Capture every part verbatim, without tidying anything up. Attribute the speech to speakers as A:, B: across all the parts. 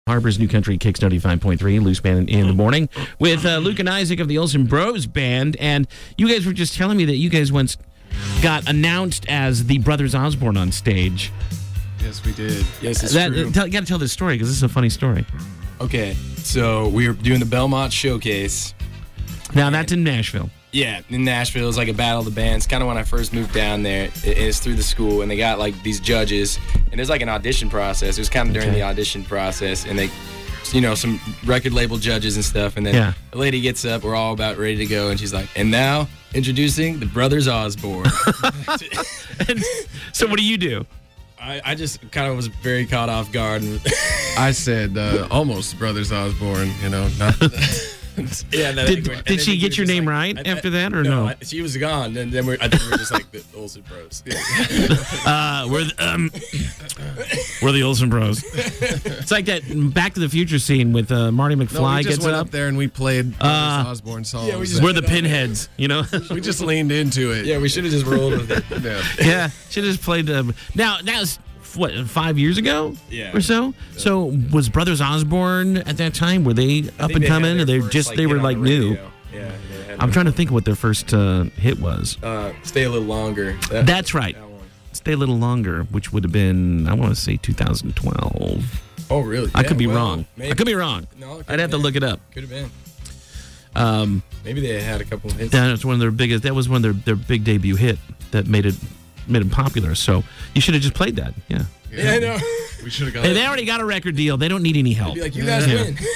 A: Harbor's New Country Kicks ninety-five point three, Loose Band in the morning, with uh, Luke and Isaac of the Olsen Bros Band. And you guys were just telling me that you guys once got announced as the Brothers Osborne on stage.
B: Yes, we did. Yes, it's
A: that,
B: true.
A: Tell, you got to tell this story because this is a funny story.
B: Okay, so we were doing the Belmont Showcase.
A: Now, that's in Nashville.
B: Yeah, in Nashville. It's like a battle of the bands. Kind of when I first moved down there. It, it's through the school, and they got like these judges, and there's like an audition process. It was kind of during
A: Okay.
B: the audition process, and they, you know, some record label judges and stuff. And then
A: Yeah.
B: the lady gets up. We're all about ready to go, and she's like, "And now introducing the Brothers Osborne."
A: And so, what do you do?
B: I, I just kind of was very caught off guard. And
C: I said uh, almost Brothers Osborne, you know. Not
B: yeah, and then
A: Did,
B: I- and
A: did
B: then
A: she
B: we
A: get
B: were
A: your
B: just
A: name
B: like-
A: right
B: I- I-
A: after that, or no?
B: I, she was gone, and then we're, I think we were just like the Olsen Bros. Yeah.
A: Uh, we're the, um, we're the Olsen Bros. It's like that Back to the Future scene with uh, Marty
C: no,
A: McFly
C: we just
A: gets
C: went
A: up.
C: up there and we played
A: Uh,
C: Brothers Osborne songs.
B: yeah, we just-
A: We're the pinheads, you know.
C: we just leaned into it.
B: Yeah, we should have just rolled with it.
C: Yeah.
A: Yeah, should have just played. Uh, now, that was what, five years ago,
B: Yeah.
A: or so. So, was Brothers Osborne at that time? Were they up and coming, or they just they were like new?
B: Yeah, they had
A: I'm trying to think of what their first uh, hit was.
B: uh, stay a little longer. That-
A: That's right.
B: that one.
A: Stay a Little Longer, which would have been, I want to say two thousand twelve.
B: Oh, really?
A: I
B: Yeah,
A: could be
B: well,
A: wrong.
B: maybe.
A: I could be wrong.
B: No, it
A: I'd
B: could've
A: have to
B: been.
A: look it up.
B: Could have been.
A: Um,
B: Maybe they had a couple of hits.
A: that was one of their biggest. That was one of their, their big debut hit that made it made them popular. So you should have just played that. Yeah.
B: Yeah, I know.
C: We should have got
A: Hey,
C: it.
A: they already got a record deal. They don't need any help.
B: Be like, you guys
A: Yeah.
B: win.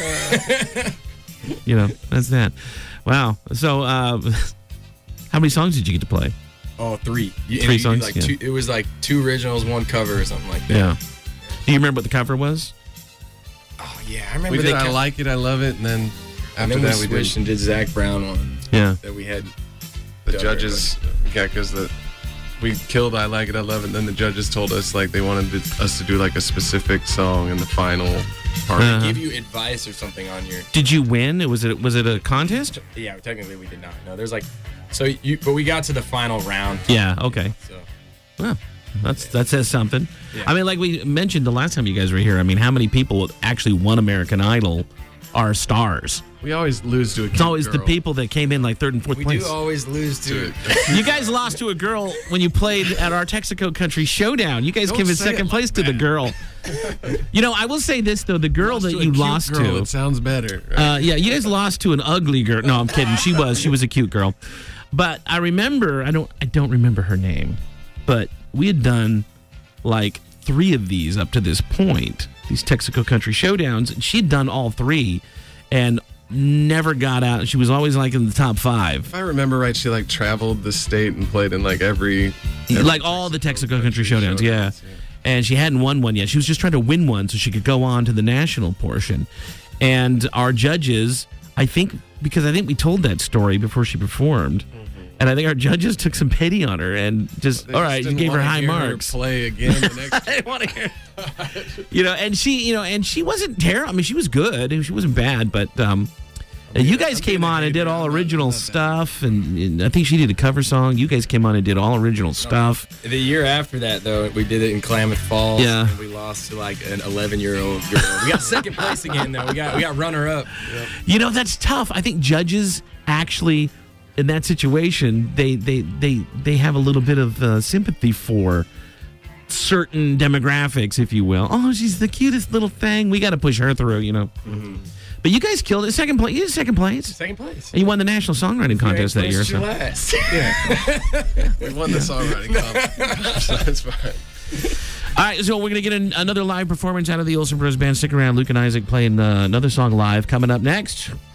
A: You know, that's that. Wow. So, uh, how many songs did you get to play?
B: Oh, three. You,
A: Three
B: you do
A: songs,
B: Like
A: yeah.
B: two, it was like two originals, one cover, or something like that.
A: Yeah. Do you remember what the cover was?
B: Oh, yeah. I remember
C: We
B: they
C: did I
B: kept-
C: Like It, I Love It, and then
B: And
C: after
B: then we
C: that we
B: switched
C: did
B: and did Zach Brown one
A: Yeah.
B: that we had.
C: the
B: done
C: judges. Yeah, because the we killed I Like It, I Love It, and then the judges told us like they wanted to, us to do like a specific song in the final part.
A: Uh-huh.
B: Give you advice or something on your.
A: Did you win? Was it was it a contest?
B: Yeah, technically we did not. No, there's like, so you, but we got to the final round.
A: Yeah. Okay.
B: So
A: Well, that's that says something.
B: Yeah.
A: I mean, like we mentioned the last time you guys were here. I mean, how many people actually won American Idol are stars?
C: We always lose to a
A: It's always the people that came in like third and fourth
B: we
A: place.
B: do always lose to.
A: You guys lost to a girl when you played at our Texaco Country Showdown. You guys
C: Don't
A: came in
C: say
A: second
C: it
A: place
C: like
A: to the
C: that.
A: girl. You know, I will say this though: the girl that
C: to a
A: you
C: cute
A: lost
C: girl,
A: to.
C: It sounds better. Right?
A: Uh, yeah, you guys lost to an ugly girl. No, I'm kidding. She was. She was a cute girl. But I remember. I don't. I don't remember her name. But we had done like three of these up to this point. These Texaco Country Showdowns. And she'd done all three, and never got out. She was always like in the top five.
C: If I remember right, she like traveled the state and played in like every, every
A: Like all the Texaco Country Showdowns. Yeah. And she hadn't won one yet. She was just trying to win one so she could go on to the national portion. And our judges, I think, because I think we told that story before she performed, and I think our judges took some pity on her and just,
C: They
A: all
C: just
A: right, you
C: didn't
A: gave her
C: wanna
A: high
C: hear
A: marks.
C: Play again the next.
A: I didn't want to hear. You know, and she, you know, and she wasn't terrible. I mean, she was good. She wasn't bad, but um, you guys
C: I'm
A: came
C: being a
A: on and did
C: hater.
A: all
C: I'm not-
A: original
C: I'm not that.
A: stuff, and, and I think she did a cover song. You guys came on and did all original stuff.
B: The year after that, though, we did it in Klamath Falls.
A: Yeah.
B: And we lost to like an eleven-year-old girl. We got second place again, though. We got we got runner-up.
A: You know, that's tough. I think judges actually, in that situation, they they they, they have a little bit of uh, sympathy for certain demographics, if you will. Oh, she's the cutest little thing. We got to push her through, you know.
B: Mm-hmm.
A: But you guys killed it. Second place. You did second place.
B: Second place.
A: And you won the national songwriting contest that year.
B: First
A: So.
B: to last.
C: We won the songwriting competition. So that's fine.
A: All right, so we're going to get an, another live performance out of the Olsen Bros Band. Stick around. Luke and Isaac playing uh, another song live coming up next.